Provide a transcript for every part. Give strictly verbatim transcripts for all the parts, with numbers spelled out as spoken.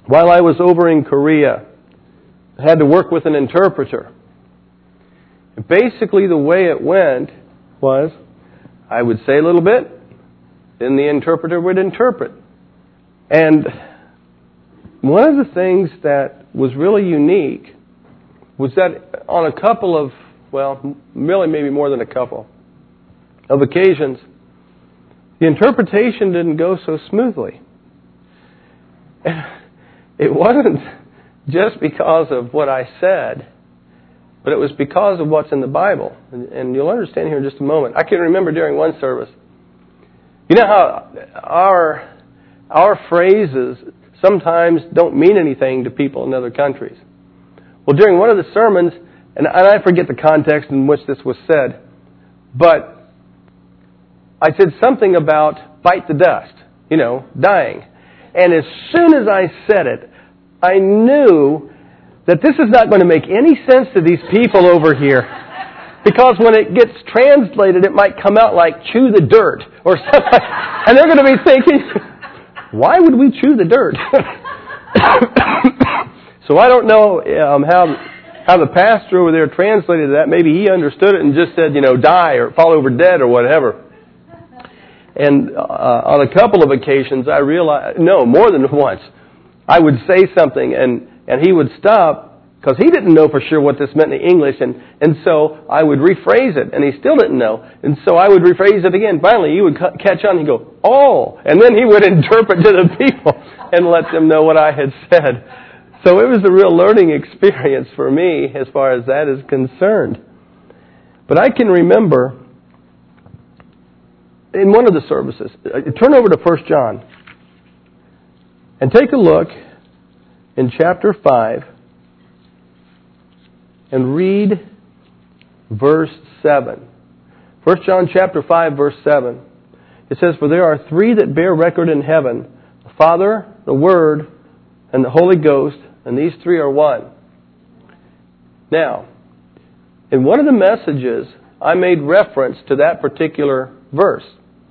while I was over in Korea, I had to work with an interpreter. And basically the way it went was, I would say a little bit, then the interpreter would interpret. And one of the things that was really unique was that on a couple of, well, really maybe more than a couple of occasions, the interpretation didn't go so smoothly. And it wasn't just because of what I said, but it was because of what's in the Bible. And, and you'll understand here in just a moment. I can remember during one service, you know how our, our phrases sometimes don't mean anything to people in other countries. Well, during one of the sermons, and I forget the context in which this was said, but I said something about bite the dust, you know, dying. And as soon as I said it, I knew that this is not going to make any sense to these people over here. Because when it gets translated, it might come out like chew the dirt or something. And they're going to be thinking, why would we chew the dirt? So I don't know um, how how the pastor over there translated that. Maybe he understood it and just said, you know, die or fall over dead or whatever. And uh, on a couple of occasions, I realized, no, more than once, I would say something and, and he would stop because he didn't know for sure what this meant in English. And, and so I would rephrase it and he still didn't know. And so I would rephrase it again. Finally, he would catch on and he'd go, oh, and then he would interpret to the people and let them know what I had said. So it was a real learning experience for me as far as that is concerned. But I can remember in one of the services, turn over to First John and take a look in chapter five and read verse seven. First John chapter five, verse seven. It says, "For there are three that bear record in heaven, the Father, the Word, and the Holy Ghost, and these three are one." Now, in one of the messages, I made reference to that particular verse.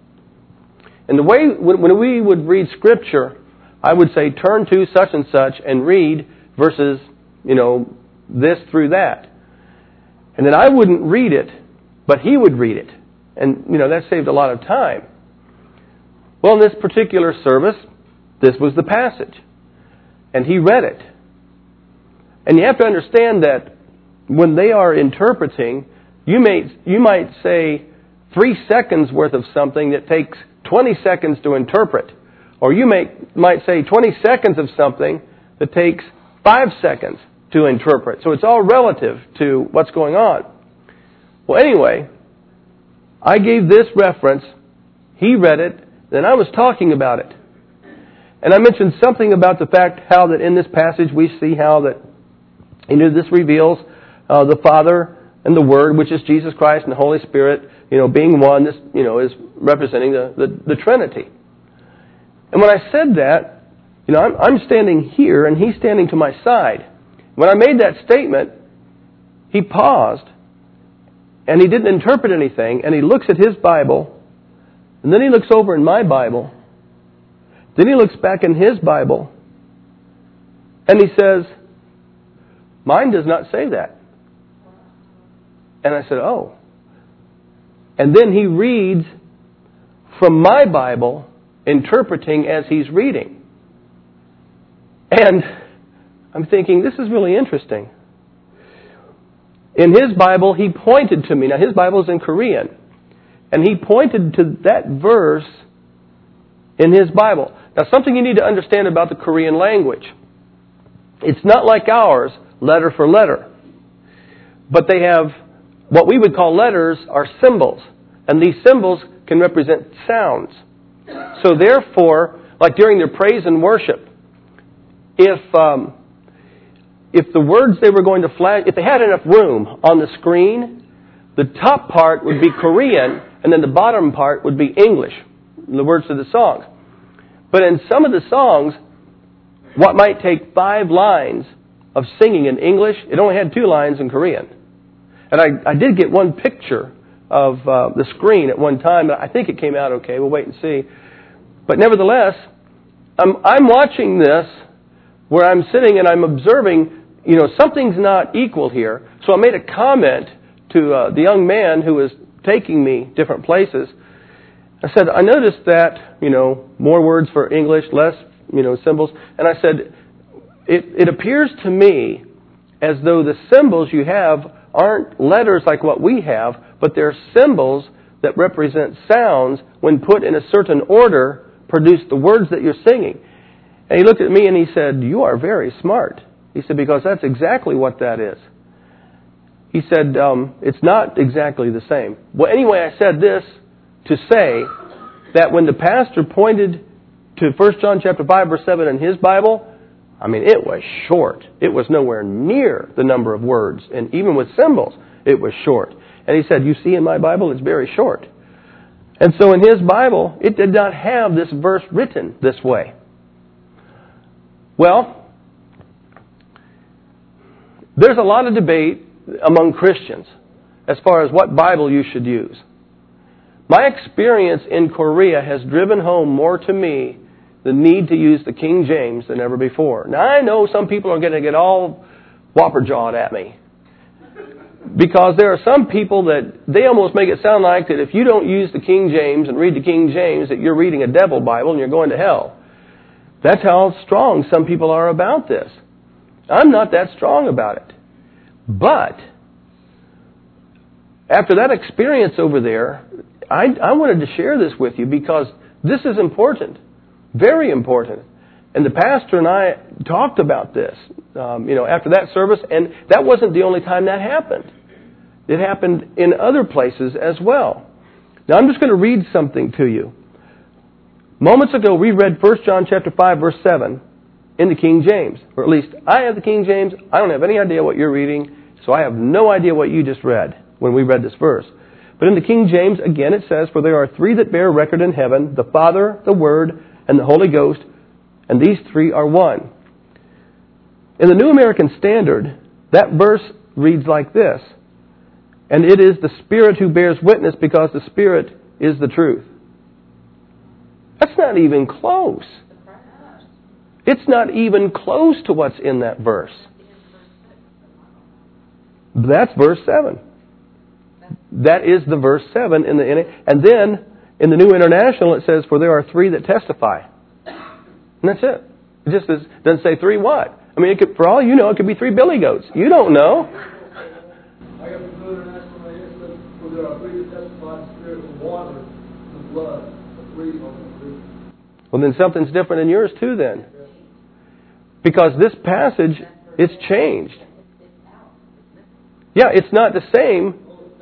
And the way, when we would read Scripture, I would say, turn to such and such and read verses, you know, this through that. And then I wouldn't read it, but he would read it. And, you know, that saved a lot of time. Well, in this particular service, this was the passage. And he read it. And you have to understand that when they are interpreting, you may you might say three seconds worth of something that takes twenty seconds to interpret. Or you may might say twenty seconds of something that takes five seconds to interpret. So it's all relative to what's going on. Well, anyway, I gave this reference. He read it. Then I was talking about it. And I mentioned something about the fact how that in this passage we see how that, you know, this reveals uh, the Father and the Word, which is Jesus Christ and the Holy Spirit, you know, being one. This, you know, is representing the, the, the Trinity. And when I said that, you know, I'm, I'm standing here and he's standing to my side. When I made that statement, he paused and he didn't interpret anything, and he looks at his Bible, and then he looks over in my Bible. Then he looks back in his Bible, and he says, "Mine does not say that." And I said, "Oh." And then he reads from my Bible, interpreting as he's reading. And I'm thinking, this is really interesting. In his Bible, he pointed to me. Now, his Bible is in Korean. And he pointed to that verse in his Bible. Now, something you need to understand about the Korean language. It's not like ours, letter for letter. But they have what we would call letters are symbols. And these symbols can represent sounds. So therefore, like during their praise and worship, if um, if the words they were going to flash, if they had enough room on the screen, the top part would be Korean, and then the bottom part would be English, the words to the songs. But in some of the songs, what might take five lines of singing in English, it only had two lines in Korean. And I, I did get one picture of uh, the screen at one time. I think it came out okay. We'll wait and see. But nevertheless, I'm, I'm watching this where I'm sitting and I'm observing, you know, something's not equal here. So I made a comment to uh, the young man who was taking me different places. I said, I noticed that, you know, more words for English, less, you know, symbols. And I said, it, it appears to me as though the symbols you have aren't letters like what we have, but they're symbols that represent sounds when put in a certain order produce the words that you're singing. And he looked at me and he said, you are very smart. He said, because that's exactly what that is. He said, um, it's not exactly the same. Well, anyway, I said this to say that when the pastor pointed to First John chapter five, verse seven in his Bible, I mean, it was short. It was nowhere near the number of words. And even with symbols, it was short. And he said, you see in my Bible, it's very short. And so in his Bible, it did not have this verse written this way. Well, there's a lot of debate among Christians as far as what Bible you should use. My experience in Korea has driven home more to me the need to use the King James than ever before. Now, I know some people are going to get all whopper-jawed at me, because there are some people that they almost make it sound like that if you don't use the King James and read the King James, that you're reading a devil Bible and you're going to hell. That's how strong some people are about this. I'm not that strong about it. But after that experience over there, I, I wanted to share this with you because this is important, very important. And the pastor and I talked about this, um, you know, after that service, and that wasn't the only time that happened. It happened in other places as well. Now, I'm just going to read something to you. Moments ago, we read First John chapter five, verse seven in the King James. Or at least, I have the King James. I don't have any idea what you're reading, so I have no idea what you just read when we read this verse. But in the King James, again, it says, for there are three that bear record in heaven, the Father, the Word, and the Holy Ghost, and these three are one. In the New American Standard, that verse reads like this, and it is the Spirit who bears witness because the Spirit is the truth. That's not even close. It's not even close to what's in that verse. That's verse seven. That is the verse seven in the and then in the New International it says, for there are three that testify. And that's it. It just is, doesn't say three what? I mean, it could, for all you know, it could be three billy goats. You don't know. I got the New International right here. It says, for there are three that testify, the Spirit, the water, the blood, the three of the three. Well, then something's different in yours too then. Because this passage, it's changed. Yeah, it's not the same.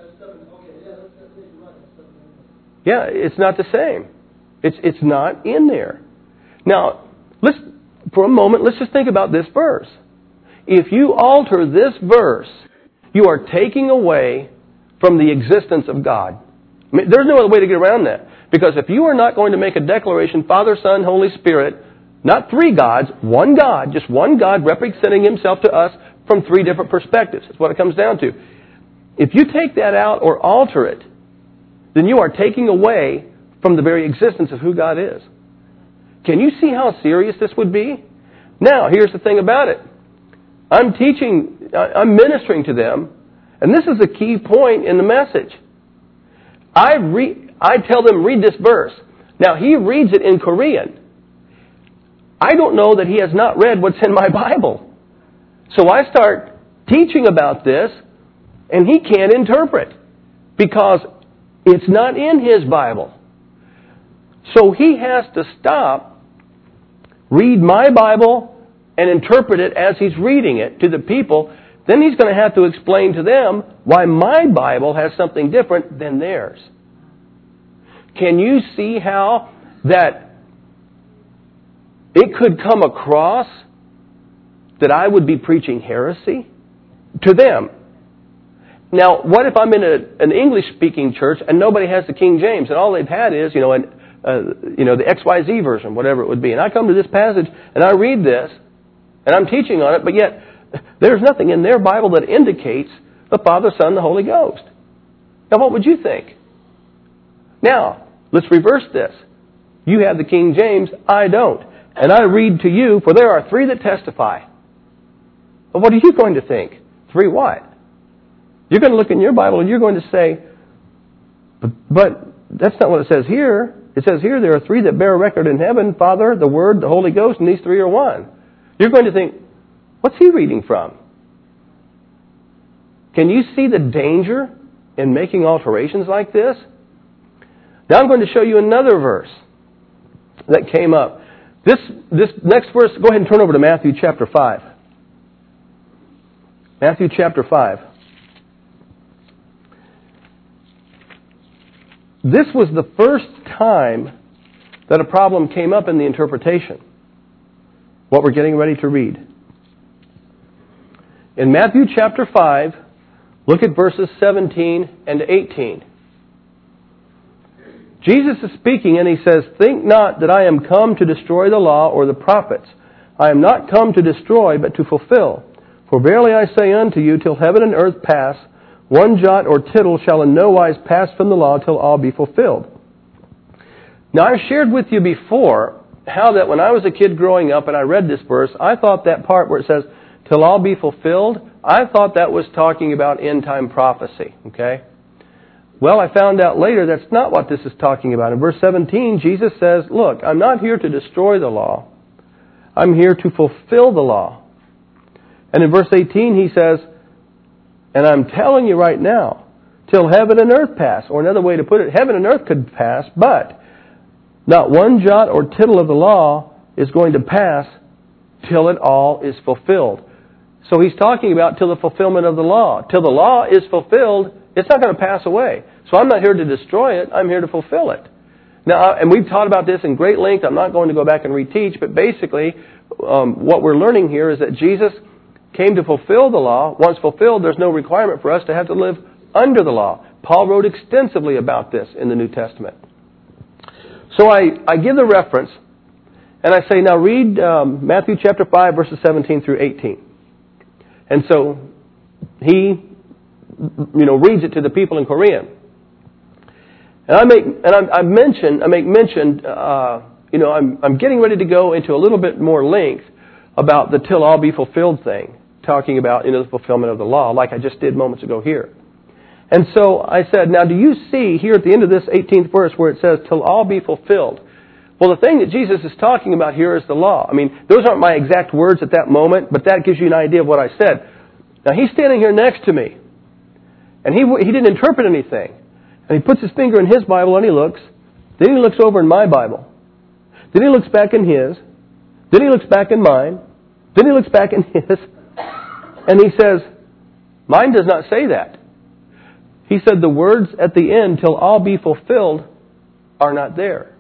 Yeah, it's not the same. It's it's not in there. Now, let's for a moment, let's just think about this verse. If you alter this verse, you are taking away from the existence of God. I mean, there's no other way to get around that. Because if you are not going to make a declaration, Father, Son, Holy Spirit, not three gods, one God, just one God representing Himself to us from three different perspectives. That's what it comes down to. If you take that out or alter it, then you are taking away from the very existence of who God is. Can you see how serious this would be? Now, here's the thing about it. I'm teaching, I'm ministering to them, and this is a key point in the message. I re, I tell them, read this verse. Now, he reads it in Korean. I don't know that he has not read what's in my Bible. So I start teaching about this, and he can't interpret because it's not in his Bible. So he has to stop, read my Bible, and interpret it as he's reading it to the people. Then he's going to have to explain to them why my Bible has something different than theirs. Can you see how that it could come across that I would be preaching heresy to them? Now, what if I'm in a, an English-speaking church and nobody has the King James, and all they've had is, you know, an, uh, you know, the X Y Z version, whatever it would be, and I come to this passage and I read this, and I'm teaching on it, but yet there's nothing in their Bible that indicates the Father, Son, the Holy Ghost. Now, what would you think? Now, let's reverse this. You have the King James, I don't. And I read to you, for there are three that testify. But what are you going to think? Three what? You're going to look in your Bible and you're going to say, but, but that's not what it says here. It says here there are three that bear record in heaven, Father, the Word, the Holy Ghost, and these three are one. You're going to think, what's he reading from? Can you see the danger in making alterations like this? Now I'm going to show you another verse that came up. This, this next verse, go ahead and turn over to Matthew chapter five. Matthew chapter five. This was the first time that a problem came up in the interpretation. What we're getting ready to read. In Matthew chapter five, look at verses seventeen and eighteen. Jesus is speaking and he says, "Think not that I am come to destroy the law or the prophets. I am not come to destroy, but to fulfill. For verily I say unto you, till heaven and earth pass, one jot or tittle shall in no wise pass from the law till all be fulfilled." Now I've shared with you before how that when I was a kid growing up and I read this verse, I thought that part where it says, till all be fulfilled, I thought that was talking about end-time prophecy. Okay? Well, I found out later that's not what this is talking about. In verse seventeen, Jesus says, look, I'm not here to destroy the law. I'm here to fulfill the law. And in verse eighteen, he says, and I'm telling you right now, till heaven and earth pass. Or another way to put it, heaven and earth could pass, but not one jot or tittle of the law is going to pass till it all is fulfilled. So he's talking about till the fulfillment of the law. Till the law is fulfilled, it's not going to pass away. So I'm not here to destroy it, I'm here to fulfill it. Now, and we've taught about this in great length. I'm not going to go back and reteach, but basically um, what we're learning here is that Jesus came to fulfill the law. Once fulfilled, there's no requirement for us to have to live under the law. Paul wrote extensively about this in the New Testament. So I, I give the reference, and I say, now read um, Matthew chapter five, verses seventeen through eighteen. And so he, you know, reads it to the people in Korean. And I make, and I, I mention, I make mention, uh, you know, I'm, I'm getting ready to go into a little bit more length about the till all be fulfilled thing, talking about, you know, the fulfillment of the law, like I just did moments ago here. And so I said, now do you see here at the end of this eighteenth verse where it says, till all be fulfilled? Well, the thing that Jesus is talking about here is the law. I mean, those aren't my exact words at that moment, but that gives you an idea of what I said. Now, he's standing here next to me, and he he didn't interpret anything. And he puts his finger in his Bible and he looks. Then he looks over in my Bible. Then he looks back in his. Then he looks back in mine. Then he looks back in his. And he says, mine does not say that. He said the words at the end, till all be fulfilled, are not there.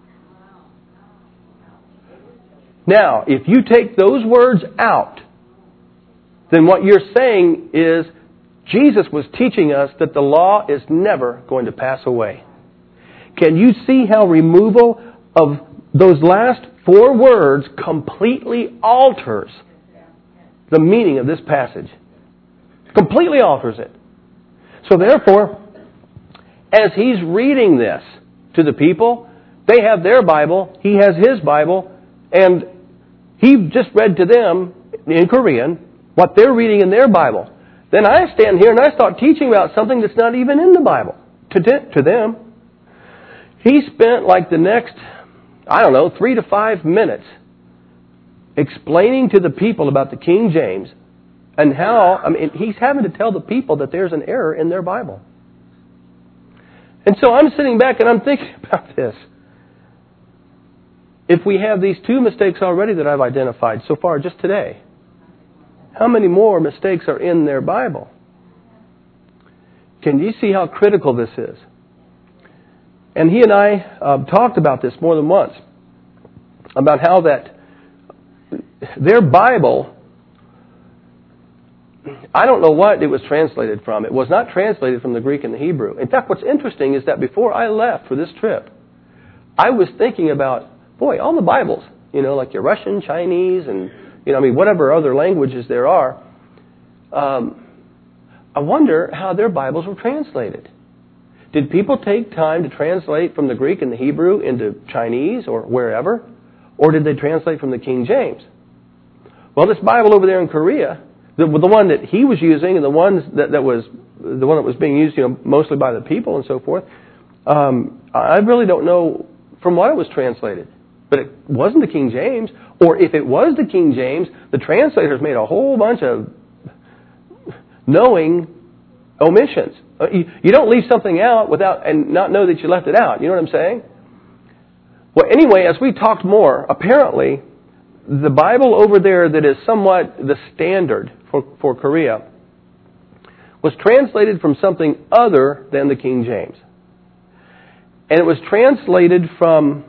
Now, if you take those words out, then what you're saying is Jesus was teaching us that the law is never going to pass away. Can you see how removal of those last four words completely alters the meaning of this passage? Completely alters it. So therefore, as he's reading this to the people, they have their Bible, he has his Bible, and he just read to them in Korean what they're reading in their Bible. Then I stand here and I start teaching about something that's not even in the Bible to, to them. He spent like the next, I don't know, three to five minutes explaining to the people about the King James and how, I mean, he's having to tell the people that there's an error in their Bible. And so I'm sitting back and I'm thinking about this. If we have these two mistakes already that I've identified so far just today, how many more mistakes are in their Bible? Can you see how critical this is? And he and I uh, talked about this more than once, about how that their Bible, I don't know what it was translated from. It was not translated from the Greek and the Hebrew. In fact, what's interesting is that before I left for this trip, I was thinking about, boy, all the Bibles, you know, like your Russian, Chinese, and you know, I mean, whatever other languages there are, um, I wonder how their Bibles were translated. Did people take time to translate from the Greek and the Hebrew into Chinese or wherever? or did they translate from the King James? Well, this Bible over there in Korea, the, the one that he was using and the ones that, that was the one that was being used, you know, mostly by the people and so forth, um, I really don't know from what it was translated. But it wasn't the King James, or if it was the King James, the translators made a whole bunch of knowing omissions. You, you don't leave something out without and not know that you left it out. You know what I'm saying? Well, anyway, as we talked more, apparently the Bible over there that is somewhat the standard for, for Korea was translated from something other than the King James. And it was translated from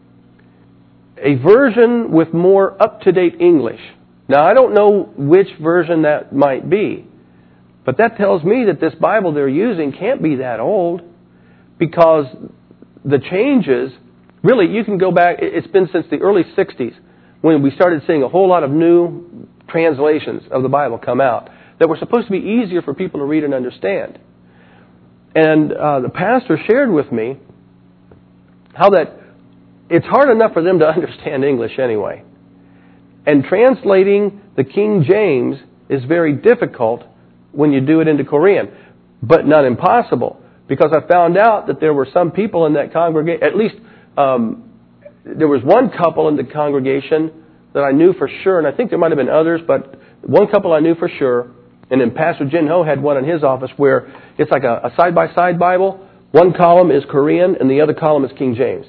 a version with more up-to-date English. Now, I don't know which version that might be, but that tells me that this Bible they're using can't be that old, because the changes, really, you can go back, it's been since the early sixties when we started seeing a whole lot of new translations of the Bible come out that were supposed to be easier for people to read and understand. And uh, the pastor shared with me how that it's hard enough for them to understand English anyway. And translating the King James is very difficult when you do it into Korean, but not impossible, because I found out that there were some people in that congregation, at least um, there was one couple in the congregation that I knew for sure, and I think there might have been others, but one couple I knew for sure, and then Pastor Jin Ho had one in his office where it's like a, a side-by-side Bible. One column is Korean and the other column is King James.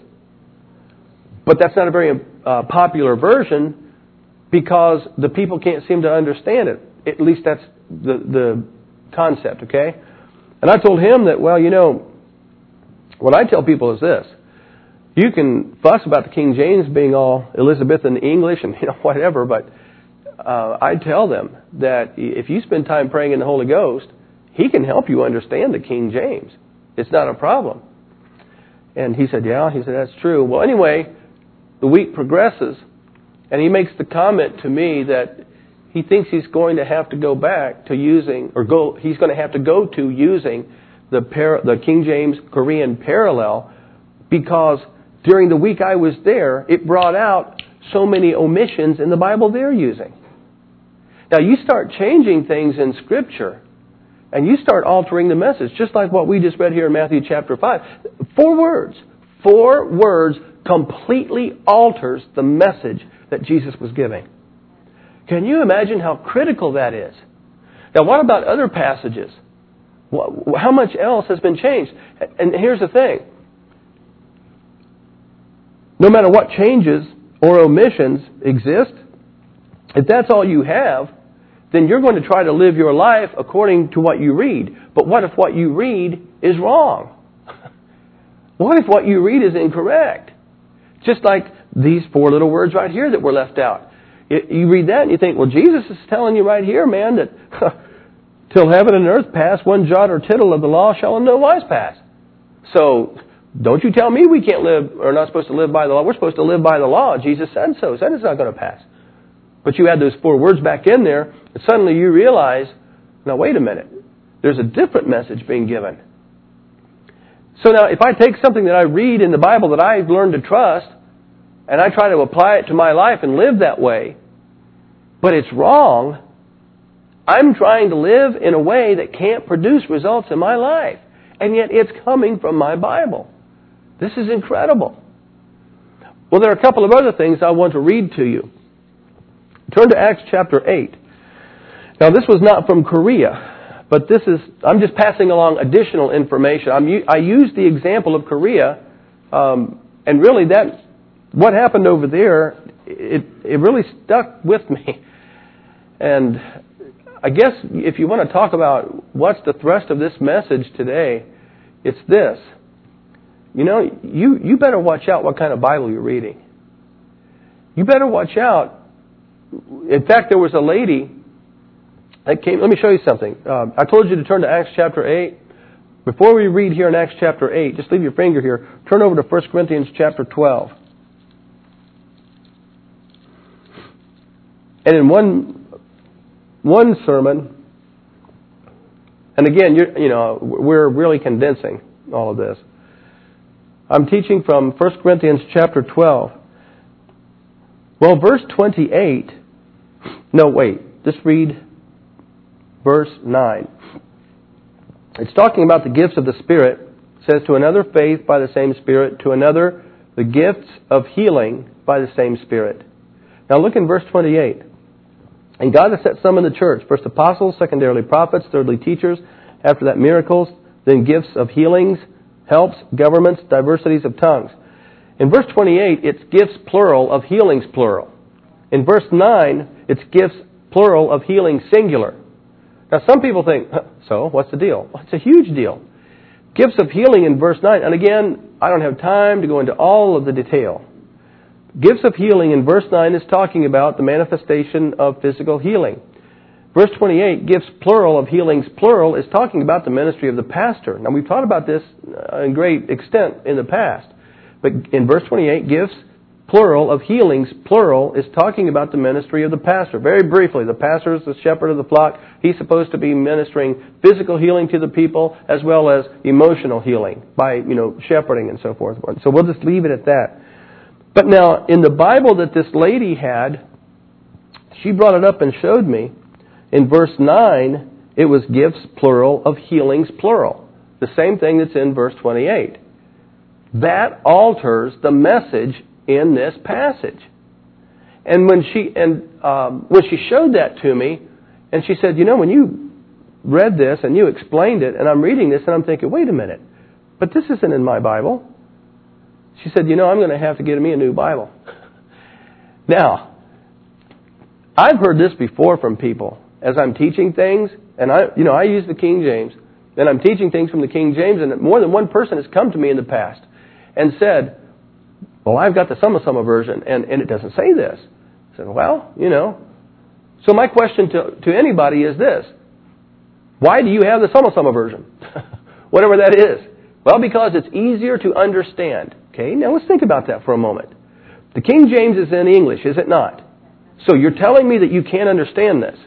But that's not a very uh, popular version because the people can't seem to understand it. At least that's the, the concept, okay? And I told him that, well, you know, what I tell people is this. You can fuss about the King James being all Elizabethan English and, you know, whatever, but uh, I tell them that if you spend time praying in the Holy Ghost, He can help you understand the King James. It's not a problem. And he said, yeah, he said, that's true. Well, anyway, the week progresses, and he makes the comment to me that he thinks he's going to have to go back to using, or go, he's going to have to go to using the par- the King James Korean parallel, because during the week I was there, it brought out so many omissions in the Bible they're using. Now, you start changing things in Scripture, and you start altering the message, just like what we just read here in Matthew chapter five. Four words. Four words completely alters the message that Jesus was giving. Can you imagine how critical that is? Now, what about other passages? How much else has been changed? And here's the thing. No matter what changes or omissions exist, if that's all you have, then you're going to try to live your life according to what you read. But what if what you read is wrong? What if what you read is incorrect? Just like these four little words right here that were left out. You read that and you think, well, Jesus is telling you right here, man, that till heaven and earth pass, one jot or tittle of the law shall in no wise pass. So don't you tell me we can't live, or not supposed to live by the law. We're supposed to live by the law. Jesus said so. Said it's not going to pass. But you add those four words back in there, and suddenly you realize, now wait a minute, there's a different message being given. So now if I take something that I read in the Bible that I've learned to trust, and I try to apply it to my life and live that way, but it's wrong, I'm trying to live in a way that can't produce results in my life. And yet it's coming from my Bible. This is incredible. Well, there are a couple of other things I want to read to you. Turn to Acts chapter eight. Now, this was not from Korea, but this is, I'm just passing along additional information. I'm, I used the example of Korea, um, and really that, what happened over there, it, it really stuck with me. And I guess if you want to talk about what's the thrust of this message today, it's this. You know, you, you better watch out what kind of Bible you're reading. You better watch out. In fact, there was a lady that came. Let me show you something. Uh, I told you to turn to Acts chapter eight. Before we read here in Acts chapter eight, just leave your finger here. Turn over to First Corinthians chapter twelve. And in one one sermon, and again, you're, you know, we're really condensing all of this. I'm teaching from First Corinthians chapter twelve. Well, verse twenty-eight, no, wait, just read verse nine. It's talking about the gifts of the Spirit. It says, to another faith by the same Spirit, to another the gifts of healing by the same Spirit. Now look in verse twenty-eight. And God has set some in the church, first apostles, secondarily prophets, thirdly teachers, after that miracles, then gifts of healings, helps, governments, diversities of tongues. In verse twenty-eight, it's gifts plural of healings plural. In verse nine, it's gifts plural of healing singular. Now some people think, so what's the deal? Well, it's a huge deal. Gifts of healing in verse nine, and again, I don't have time to go into all of the detail. Gifts of healing in verse nine is talking about the manifestation of physical healing. Verse twenty-eight, gifts plural of healings plural, is talking about the ministry of the pastor. Now we've taught about this in great extent in the past. But in verse twenty-eight, gifts plural of healings plural is talking about the ministry of the pastor. Very briefly, the pastor is the shepherd of the flock. He's supposed to be ministering physical healing to the people as well as emotional healing by, you know, shepherding and so forth. So we'll just leave it at that. But now, in the Bible that this lady had, she brought it up and showed me. In verse nine, it was gifts plural of healings plural. The same thing that's in verse twenty-eight. That alters the message in this passage. And when she and um, when she showed that to me, and she said, you know, when you read this and you explained it, and I'm reading this and I'm thinking, wait a minute, but this isn't in my Bible. She said, you know, I'm going to have to get me a new Bible. Now, I've heard this before from people as I'm teaching things, and I, you know, I use the King James, and I'm teaching things from the King James, and more than one person has come to me in the past and said, well, I've got the Summa Summa version, and, and it doesn't say this. I said, well, you know. So my question to, to anybody is this. Why do you have the Summa Summa version? Whatever that is. Well, because it's easier to understand. Okay, now let's think about that for a moment. The King James is in English, is it not? So you're telling me that you can't understand this?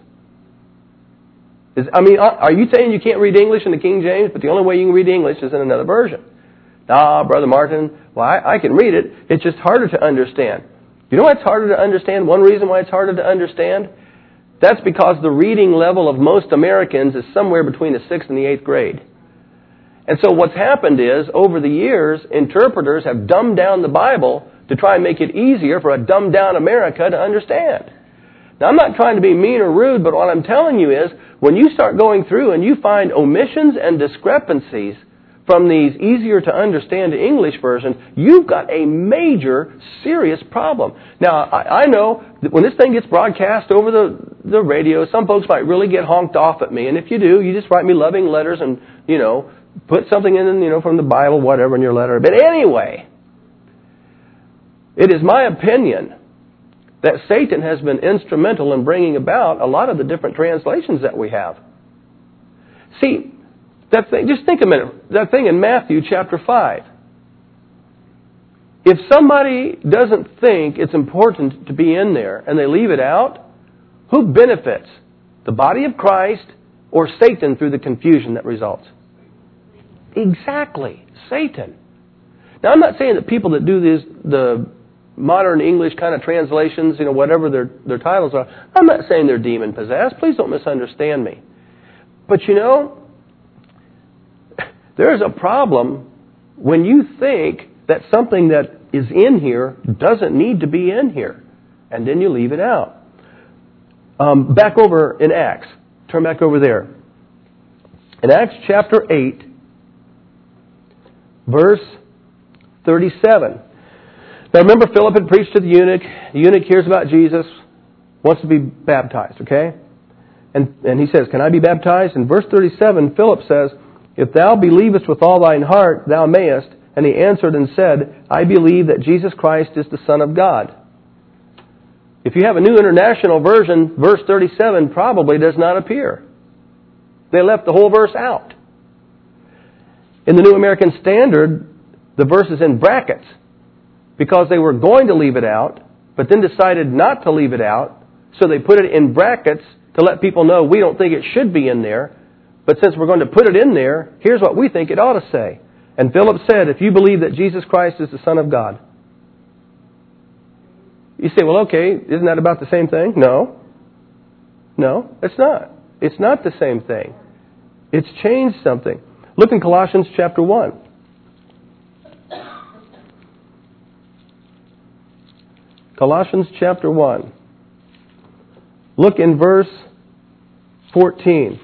Is, I mean, are you saying you can't read English in the King James, but the only way you can read English is in another version? Ah, Brother Martin, well, I, I can read it. It's just harder to understand. You know why it's harder to understand? One reason why it's harder to understand? That's because the reading level of most Americans is somewhere between the sixth and the eighth grade. And so what's happened is, over the years, interpreters have dumbed down the Bible to try and make it easier for a dumbed down America to understand. Now, I'm not trying to be mean or rude, but what I'm telling you is, when you start going through and you find omissions and discrepancies from these easier to understand English versions, you've got a major, serious problem. Now, I, I know that when this thing gets broadcast over the, the radio, some folks might really get honked off at me. And if you do, you just write me loving letters and, you know, put something in, you know, from the Bible, whatever, in your letter. But anyway, it is my opinion that Satan has been instrumental in bringing about a lot of the different translations that we have. See, that thing, just think a minute, that thing in Matthew chapter five. If somebody doesn't think it's important to be in there and they leave it out, who benefits? The body of Christ or Satan through the confusion that results? Exactly, Satan. Now, I'm not saying that people that do this, the modern English kind of translations, you know, whatever their, their titles are, I'm not saying they're demon-possessed. Please don't misunderstand me. But you know, there's a problem when you think that something that is in here doesn't need to be in here, and then you leave it out. Um, back over in Acts. Turn back over there. In Acts chapter eight, verse thirty-seven. Now remember, Philip had preached to the eunuch. The eunuch hears about Jesus, wants to be baptized, okay? And, and he says, can I be baptized? In verse thirty-seven, Philip says, if thou believest with all thine heart, thou mayest. And he answered and said, I believe that Jesus Christ is the Son of God. If you have a New International Version, verse thirty-seven probably does not appear. They left the whole verse out. In the New American Standard, the verse is in brackets because they were going to leave it out, but then decided not to leave it out, so they put it in brackets to let people know we don't think it should be in there, but since we're going to put it in there, here's what we think it ought to say. And Philip said, if you believe that Jesus Christ is the Son of God. You say, well, okay, isn't that about the same thing? No. No, it's not. It's not the same thing. It's changed something. Look in Colossians chapter one. Colossians chapter one. Look in verse fourteen.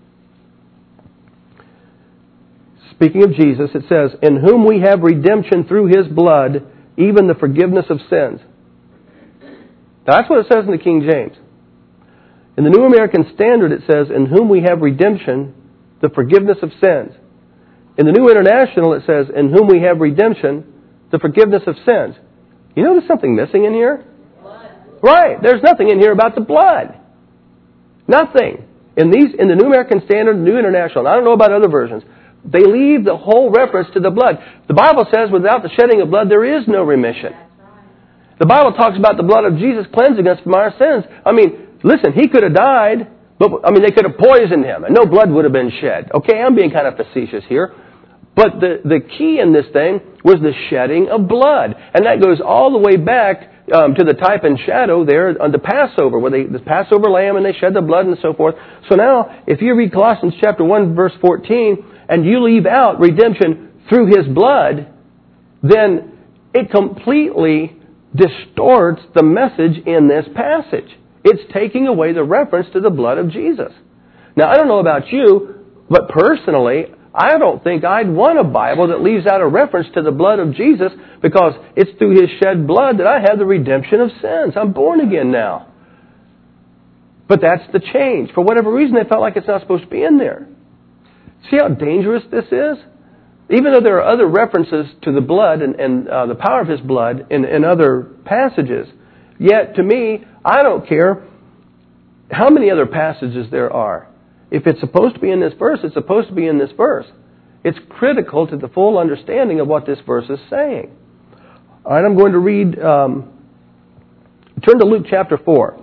Speaking of Jesus, it says, in whom we have redemption through His blood, even the forgiveness of sins. Now, that's what it says in the King James. In the New American Standard, it says, in whom we have redemption, the forgiveness of sins. In the New International, it says, in whom we have redemption, the forgiveness of sins. You notice something missing in here? Blood. Right. There's nothing in here about the blood. Nothing. In these, in the New American Standard, New International, and I don't know about other versions, they leave the whole reference to the blood. The Bible says without the shedding of blood, there is no remission. The Bible talks about the blood of Jesus cleansing us from our sins. I mean, listen, He could have died, but I mean, they could have poisoned Him, and no blood would have been shed. Okay, I'm being kind of facetious here. But the, the key in this thing was the shedding of blood. And that goes all the way back um, to the type and shadow there on the Passover, where they, the Passover lamb, and they shed the blood and so forth. So now, if you read Colossians chapter one, verse fourteen, and you leave out redemption through His blood, then it completely distorts the message in this passage. It's taking away the reference to the blood of Jesus. Now, I don't know about you, but personally, I don't think I'd want a Bible that leaves out a reference to the blood of Jesus, because it's through His shed blood that I have the redemption of sins. I'm born again now. But that's the change. For whatever reason, they felt like it's not supposed to be in there. See how dangerous this is? Even though there are other references to the blood and, and uh, the power of His blood in, in other passages, yet to me, I don't care how many other passages there are. If it's supposed to be in this verse, it's supposed to be in this verse. It's critical to the full understanding of what this verse is saying. All right, I'm going to read, um, turn to Luke chapter four.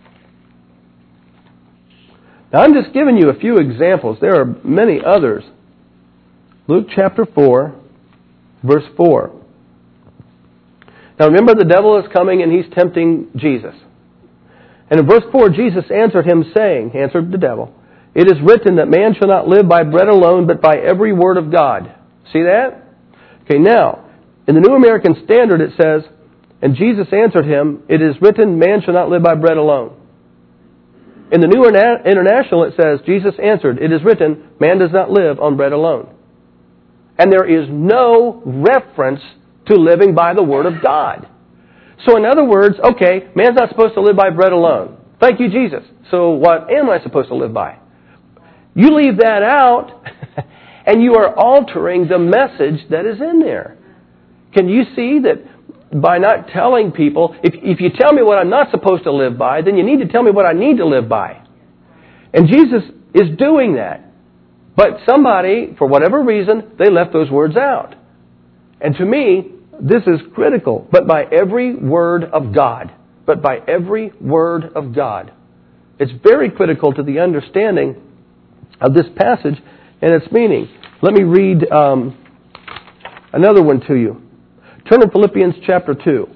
Now, I'm just giving you a few examples. There are many others. Luke chapter four, verse four. Now, remember, the devil is coming and he's tempting Jesus. And in verse four, Jesus answered him, saying, answered the devil, it is written that man shall not live by bread alone, but by every word of God. See that? Okay, now, in the New American Standard it says, and Jesus answered him, it is written, man shall not live by bread alone. In the New International it says, Jesus answered, it is written, man does not live on bread alone. And there is no reference to living by the Word of God. So in other words, okay, man's not supposed to live by bread alone. Thank you, Jesus. So what am I supposed to live by? You leave that out, and you are altering the message that is in there. Can you see that by not telling people, if, if you tell me what I'm not supposed to live by, then you need to tell me what I need to live by. And Jesus is doing that. But somebody, for whatever reason, they left those words out. And to me, this is critical. But by every word of God. But by every word of God. It's very critical to the understanding of this passage and its meaning. Let me read um, another one to you. Turn to Philippians chapter two.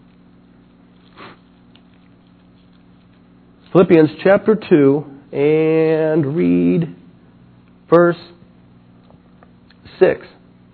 Philippians chapter two, and read verse six.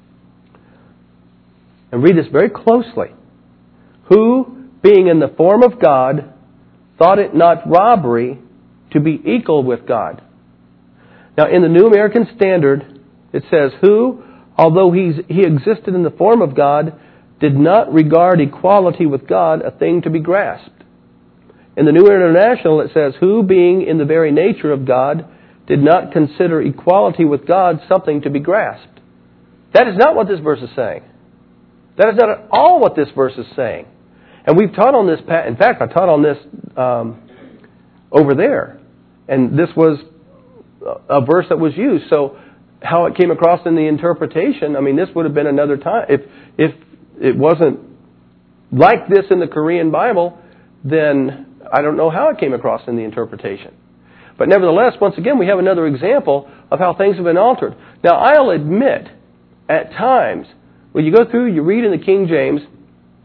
And read this very closely. Who, being in the form of God, thought it not robbery to be equal with God. Now, in the New American Standard, it says, who, although he's, he existed in the form of God, did not regard equality with God a thing to be grasped. In the New International, it says, who, being in the very nature of God, did not consider equality with God something to be grasped. That is not what this verse is saying. That is not at all what this verse is saying. And we've taught on this, in fact, I taught on this um, over there. And this was a verse that was used. So how it came across in the interpretation, I mean, this would have been another time. If, if it wasn't like this in the Korean Bible, then I don't know how it came across in the interpretation. But nevertheless, once again, we have another example of how things have been altered. Now, I'll admit, at times, when you go through, you read in the King James,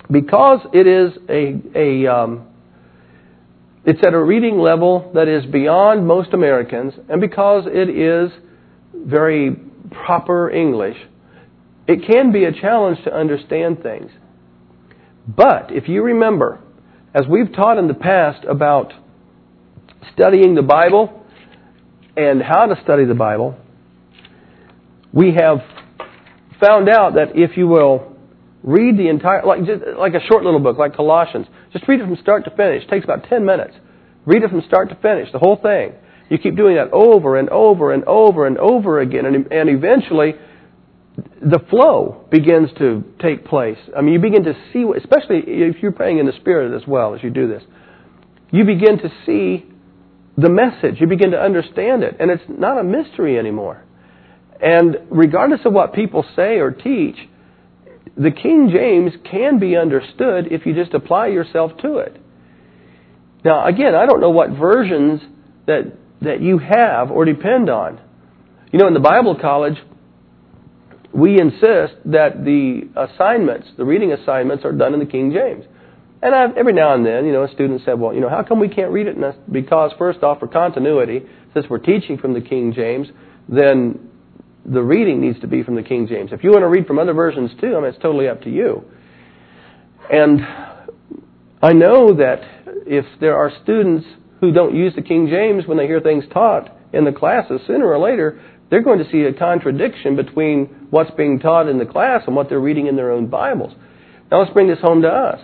because it is a, a um, it's at a reading level that is beyond most Americans, and because it is very proper English, it can be a challenge to understand things. But if you remember, as we've taught in the past about studying the Bible and how to study the Bible, we have found out that if you will read the entire, like just like a short little book, like Colossians, just read it from start to finish. It takes about ten minutes. Read it from start to finish, the whole thing. You keep doing that over and over and over and over again, and, and eventually the flow begins to take place. I mean, you begin to see, especially if you're praying in the Spirit as well as you do this, you begin to see the message. You begin to understand it, and it's not a mystery anymore. And regardless of what people say or teach, the King James can be understood if you just apply yourself to it. Now, again, I don't know what versions that that you have or depend on. You know, in the Bible college, we insist that the assignments, the reading assignments, are done in the King James. And I've, every now and then, you know, a student said, well, you know, how come we can't read it in a, because, first off, for continuity, since we're teaching from the King James, then the reading needs to be from the King James. If you want to read from other versions too, I mean, it's totally up to you. And I know that if there are students who don't use the King James when they hear things taught in the classes, sooner or later, they're going to see a contradiction between what's being taught in the class and what they're reading in their own Bibles. Now let's bring this home to us.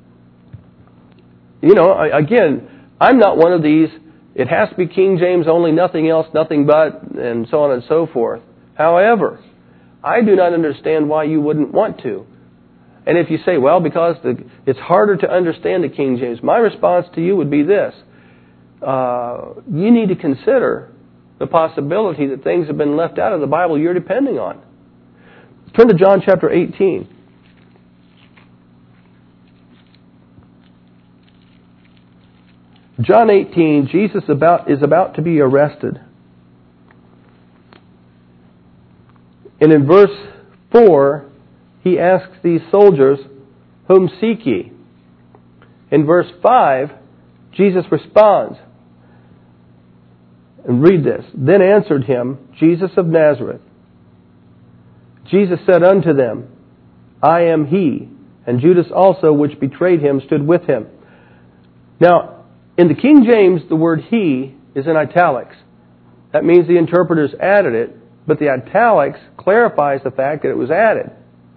You know, I, again, I'm not one of these, it has to be King James only, nothing else, nothing but, and so on and so forth. However, I do not understand why you wouldn't want to. And if you say, well, because the, it's harder to understand the King James, my response to you would be this. Uh, you need to consider the possibility that things have been left out of the Bible you're depending on. Turn to John chapter eighteen. John eighteen, Jesus about is about to be arrested. And in verse four, he asks these soldiers, whom seek ye? In verse five, Jesus responds. And read this. Then answered him, Jesus of Nazareth. Jesus said unto them, I am he. And Judas also, which betrayed him, stood with him. Now, in the King James, the word he is in italics. That means the interpreters added it, but the italics clarifies the fact that it was added.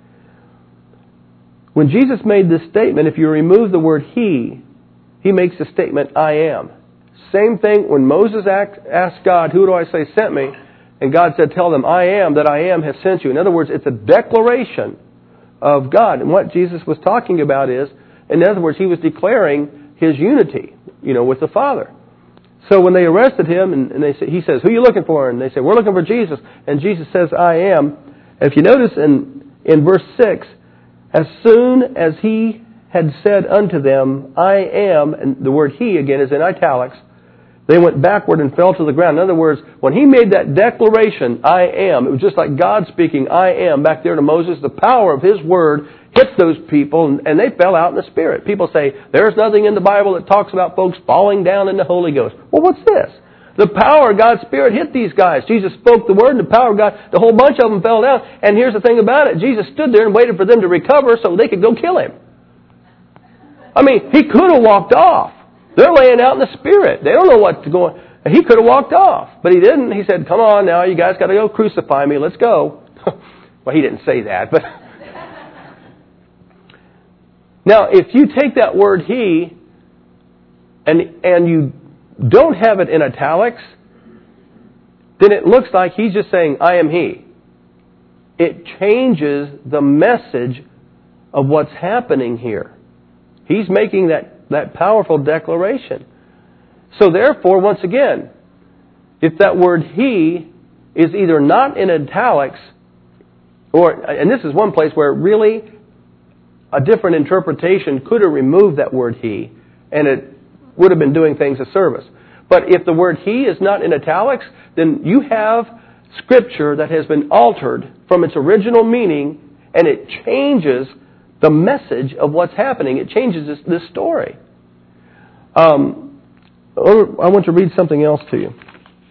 When Jesus made this statement, if you remove the word he, he makes the statement, I am. Same thing when Moses asked God, who do I say sent me? And God said, tell them, I am that I am has sent you. In other words, it's a declaration of God. And what Jesus was talking about is, in other words, he was declaring his unity, you know, with the Father. So when they arrested him, and, and they say, he says, who are you looking for? And they say, we're looking for Jesus. And Jesus says, I am. If you notice in, in verse six, as soon as he had said unto them, I am, and the word he again is in italics, they went backward and fell to the ground. In other words, when he made that declaration, I am, it was just like God speaking, I am, back there to Moses. The power of his word hit those people, and they fell out in the Spirit. People say, there's nothing in the Bible that talks about folks falling down in the Holy Ghost. Well, what's this? The power of God's Spirit hit these guys. Jesus spoke the word, and the power of God, the whole bunch of them fell down. And here's the thing about it. Jesus stood there and waited for them to recover so they could go kill him. I mean, he could have walked off. They're laying out in the Spirit. They don't know what's going on. He could have walked off, but he didn't. He said, come on now, you guys got to go crucify me. Let's go. Well, he didn't say that, but... Now, if you take that word he and and you don't have it in italics, then it looks like he's just saying, I am he. It changes the message of what's happening here. He's making that, that powerful declaration. So therefore, once again, if that word he is either not in italics, or, and this is one place where really a different interpretation could have removed that word he, and it would have been doing things a service. But if the word he is not in italics, then you have Scripture that has been altered from its original meaning, and it changes the message of what's happening. It changes this, this story. Um, I want to read something else to you.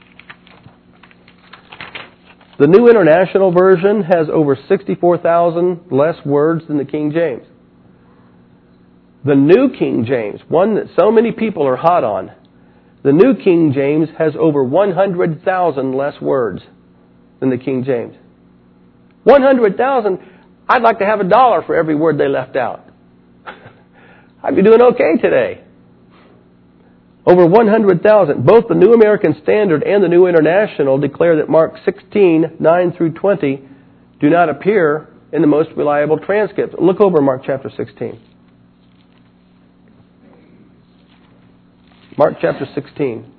The New International Version has over sixty-four thousand less words than the King James. The New King James, one that so many people are hot on, the New King James has over one hundred thousand less words than the King James. one hundred thousand, I'd like to have a dollar for every word they left out. I'd be doing okay today. Over one hundred thousand. Both the New American Standard and the New International declare that Mark sixteen, nine through twenty do not appear in the most reliable transcripts. Look over Mark chapter sixteen. Mark chapter sixteen.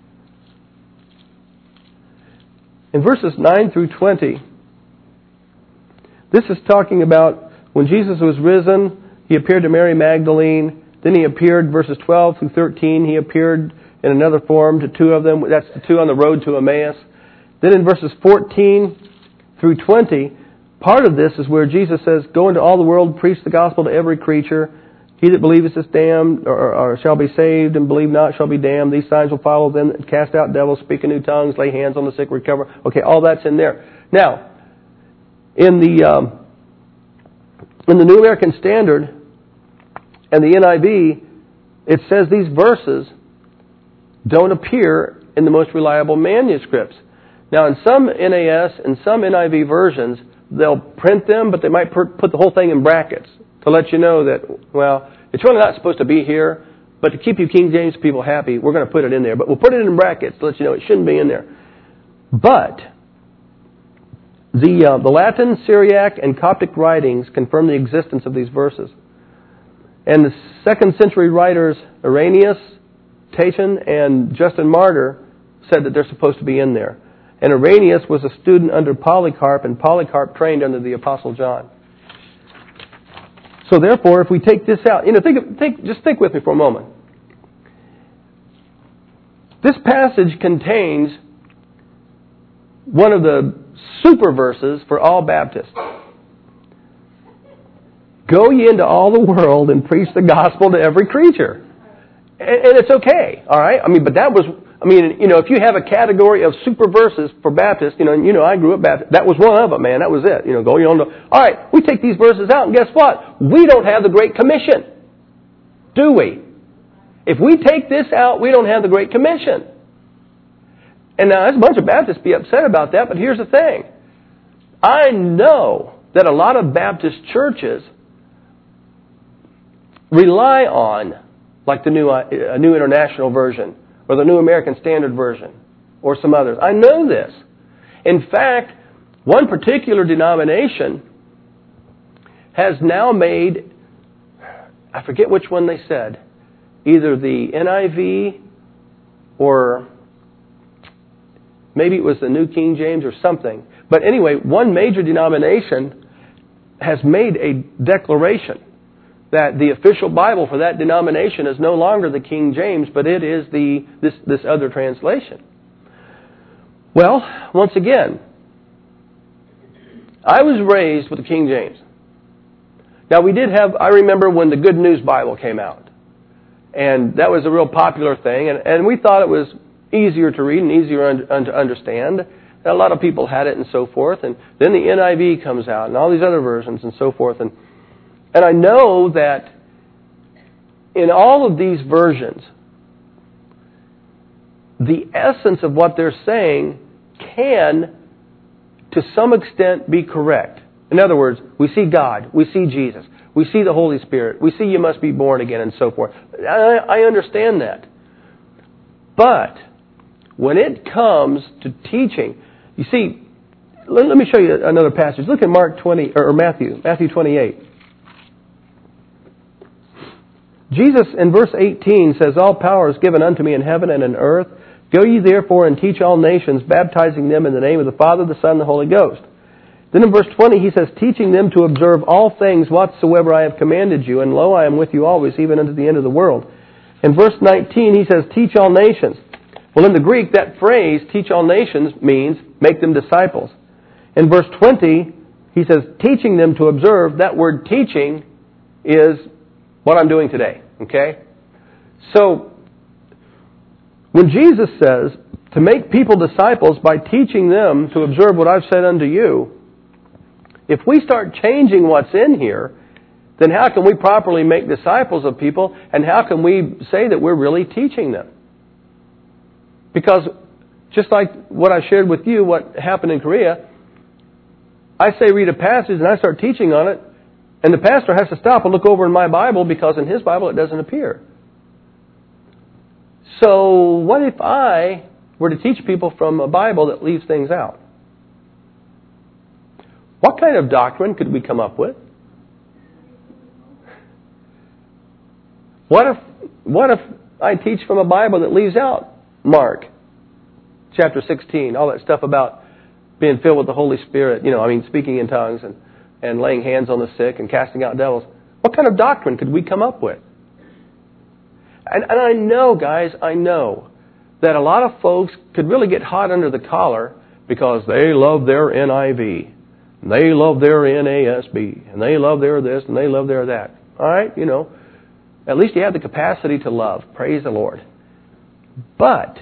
In verses nine through twenty, this is talking about when Jesus was risen, He appeared to Mary Magdalene. Then He appeared, verses twelve through thirteen, He appeared in another form to two of them. That's the two on the road to Emmaus. Then in verses fourteen through twenty, part of this is where Jesus says, "Go into all the world, preach the gospel to every creature. He that believeth is damned, or, or shall be saved, and believe not shall be damned. These signs will follow them that cast out devils, speak in new tongues, lay hands on the sick, recover." Okay, all that's in there. Now, in the um, in the New American Standard and the N I V, it says these verses don't appear in the most reliable manuscripts. Now, in some N A S and some N I V versions, they'll print them, but they might put the whole thing in brackets to let you know that, well, it's really not supposed to be here, but to keep you King James people happy, we're going to put it in there. But we'll put it in brackets to let you know it shouldn't be in there. But the uh, the Latin, Syriac, and Coptic writings confirm the existence of these verses. And the second century writers, Irenaeus, Tatian, and Justin Martyr, said that they're supposed to be in there. And Irenaeus was a student under Polycarp, and Polycarp trained under the Apostle John. So therefore, if we take this out, you know, think, think, just think with me for a moment. This passage contains one of the super verses for all Baptists. Go ye into all the world and preach the gospel to every creature. And it's okay, all right? I mean, but that was, I mean, you know, if you have a category of super verses for Baptists, you know, and you know, I grew up Baptist, that was one of them, man. That was it. You know, go ye on to, all right, we take these verses out, and guess what? We don't have the Great Commission, do we? If we take this out, we don't have the Great Commission. And now, there's a bunch of Baptists be upset about that, but here's the thing. I know that a lot of Baptist churches rely on, like the New, uh, New International Version, or the New American Standard Version, or some others. I know this. In fact, one particular denomination has now made, I forget which one they said, either the N I V or maybe it was the New King James or something. But anyway, one major denomination has made a declaration that the official Bible for that denomination is no longer the King James, but it is the this this other translation. Well, once again, I was raised with the King James. Now we did have, I remember when the Good News Bible came out, and that was a real popular thing, and, and we thought it was easier to read and easier un, to understand. And a lot of people had it and so forth, and then the N I V comes out and all these other versions and so forth, and And I know that in all of these versions, the essence of what they're saying can, to some extent, be correct. In other words, we see God, we see Jesus, we see the Holy Spirit, we see you must be born again, and so forth. I, I understand that. But when it comes to teaching, you see, let, let me show you another passage. Look at Mark twenty or Matthew, Matthew twenty-eight. Jesus in verse eighteen says, "All power is given unto me in heaven and in earth. Go ye therefore and teach all nations, baptizing them in the name of the Father, the Son, and the Holy Ghost." Then in verse twenty he says, "Teaching them to observe all things whatsoever I have commanded you, and lo, I am with you always, even unto the end of the world." In verse nineteen he says, "Teach all nations." Well, in the Greek, that phrase, "teach all nations," means make them disciples. In verse twenty he says, "Teaching them to observe." That word teaching is what I'm doing today. Okay? So, when Jesus says to make people disciples by teaching them to observe what I've said unto you, if we start changing what's in here, then how can we properly make disciples of people, and how can we say that we're really teaching them? Because just like what I shared with you, what happened in Korea, I say read a passage and I start teaching on it, and the pastor has to stop and look over in my Bible because in his Bible it doesn't appear. So what if I were to teach people from a Bible that leaves things out? What kind of doctrine could we come up with? What if, what if I teach from a Bible that leaves out Mark chapter sixteen, all that stuff about being filled with the Holy Spirit, you know, I mean, speaking in tongues and, and laying hands on the sick and casting out devils? What kind of doctrine could we come up with? And, and I know, guys, I know that a lot of folks could really get hot under the collar because they love their N I V, and they love their N A S B, and they love their this, and they love their that. All right, you know, at least you have the capacity to love. Praise the Lord. But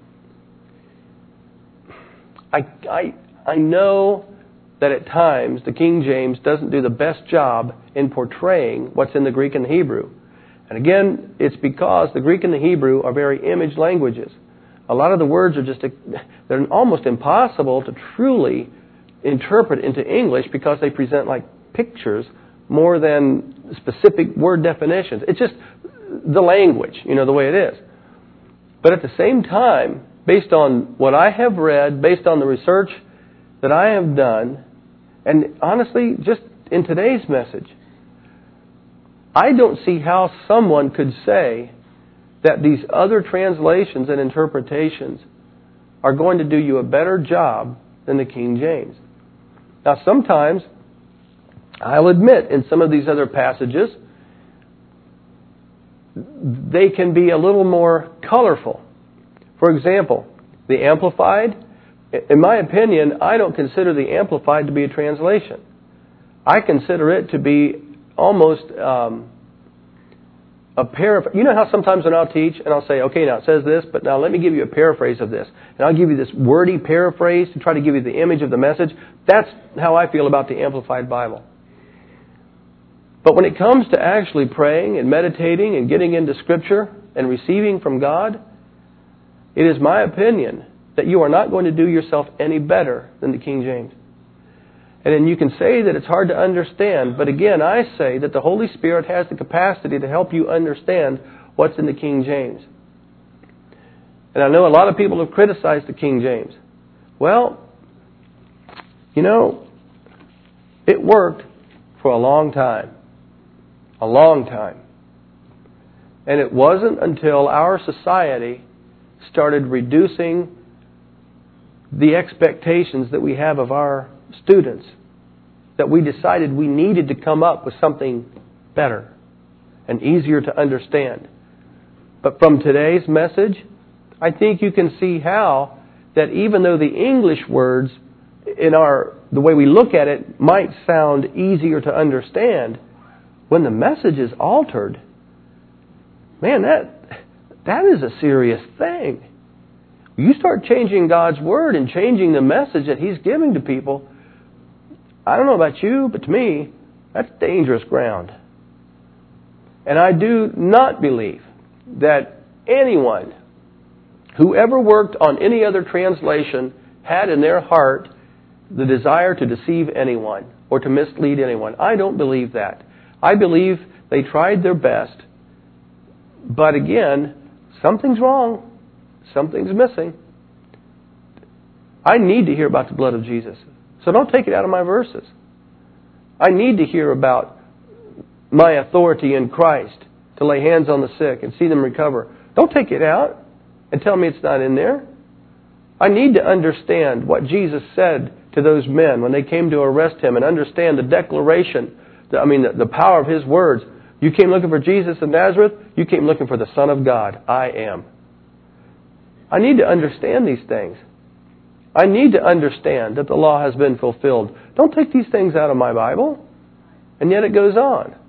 I, I, I know that at times the King James doesn't do the best job in portraying what's in the Greek and the Hebrew. And again, it's because the Greek and the Hebrew are very image languages. A lot of the words are just, they're almost impossible to truly interpret into English because they present like pictures more than specific word definitions. It's just the language, you know, the way it is. But at the same time, based on what I have read, based on the research that I have done, and honestly, just in today's message, I don't see how someone could say that these other translations and interpretations are going to do you a better job than the King James. Now, sometimes, I'll admit, in some of these other passages, they can be a little more colorful. For example, the Amplified, in my opinion, I don't consider the Amplified to be a translation. I consider it to be almost um, a paraphrase. You know how sometimes when I'll teach and I'll say, okay, now it says this, but now let me give you a paraphrase of this. And I'll give you this wordy paraphrase to try to give you the image of the message. That's how I feel about the Amplified Bible. But when it comes to actually praying and meditating and getting into Scripture and receiving from God, it is my opinion that you are not going to do yourself any better than the King James. And then you can say that it's hard to understand, but again, I say that the Holy Spirit has the capacity to help you understand what's in the King James. And I know a lot of people have criticized the King James. Well, you know, it worked for a long time. A long time. And it wasn't until our society started reducing the expectations that we have of our students that we decided we needed to come up with something better and easier to understand. But from today's message, I think you can see how that even though the English words in our the way we look at it might sound easier to understand, when the message is altered, man, that that is a serious thing. You start changing God's Word and changing the message that He's giving to people, I don't know about you, but to me, that's dangerous ground. And I do not believe that anyone who ever worked on any other translation had in their heart the desire to deceive anyone or to mislead anyone. I don't believe that. I believe they tried their best. But again, something's wrong. Something's missing. I need to hear about the blood of Jesus. So don't take it out of my verses. I need to hear about my authority in Christ to lay hands on the sick and see them recover. Don't take it out and tell me it's not in there. I need to understand what Jesus said to those men when they came to arrest Him and understand the declaration, I mean the, the power of His words. You came looking for Jesus of Nazareth. You came looking for the Son of God. I am. I need to understand these things. I need to understand that the law has been fulfilled. Don't take these things out of my Bible. And yet it goes on.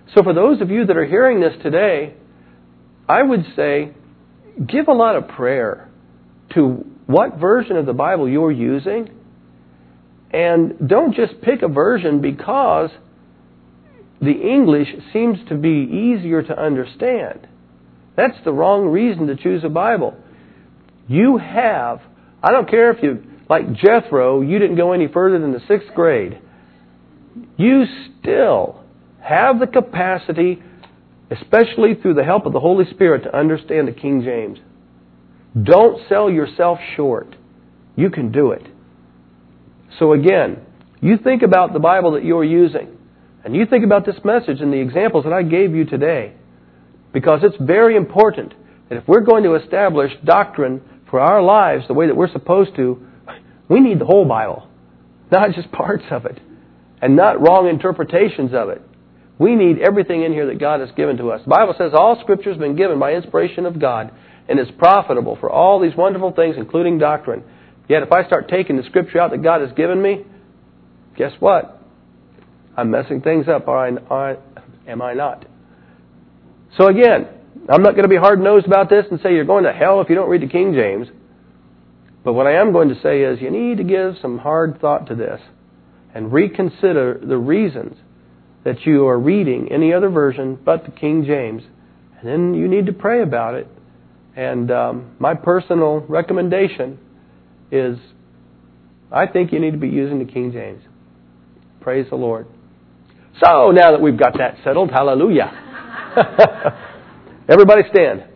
So for those of you that are hearing this today, I would say give a lot of prayer to what version of the Bible you're using. And don't just pick a version because the English seems to be easier to understand. That's the wrong reason to choose a Bible. You have, I don't care if you, like Jethro, you didn't go any further than the sixth grade. You still have the capacity, especially through the help of the Holy Spirit, to understand the King James. Don't sell yourself short. You can do it. So again, you think about the Bible that you're using, and you think about this message and the examples that I gave you today, because it's very important that if we're going to establish doctrine for our lives the way that we're supposed to, we need the whole Bible, not just parts of it, and not wrong interpretations of it. We need everything in here that God has given to us. The Bible says all Scripture has been given by inspiration of God and is profitable for all these wonderful things, including doctrine. Yet if I start taking the Scripture out that God has given me, guess what? I'm messing things up, or, I, or am I not? So again, I'm not going to be hard-nosed about this and say you're going to hell if you don't read the King James. But what I am going to say is you need to give some hard thought to this and reconsider the reasons that you are reading any other version but the King James. And then you need to pray about it. And um, my personal recommendation is I think you need to be using the King James. Praise the Lord. So now that we've got that settled, hallelujah. Everybody stand.